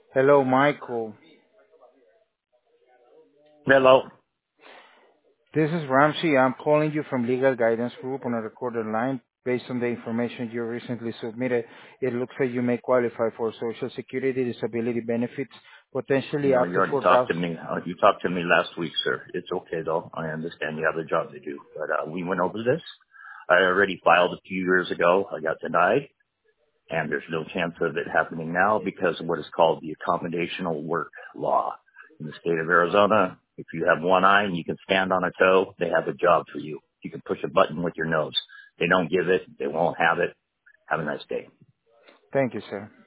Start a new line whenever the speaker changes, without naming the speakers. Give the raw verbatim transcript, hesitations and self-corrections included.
Hello, Michael.
Hello.
This is Ramsey. I'm calling you from Legal Guidance Group on a recorded line. Based on the information you recently submitted, it looks like you may qualify for Social Security disability benefits, potentially
No,
up
you
to
already talked to
four thousand.
me. Uh, you talked to me last week, sir. It's okay though. I understand you have a job to do, but uh, we went over this. I already filed a few years ago. I got denied, and there's no chance of it happening now because of what is called the accommodational work law in the state of Arizona. If you have one eye and you can stand on a toe, they have a job for you. You can push a button with your nose. They don't give it. They won't have it. Have a nice day.
Thank you, sir.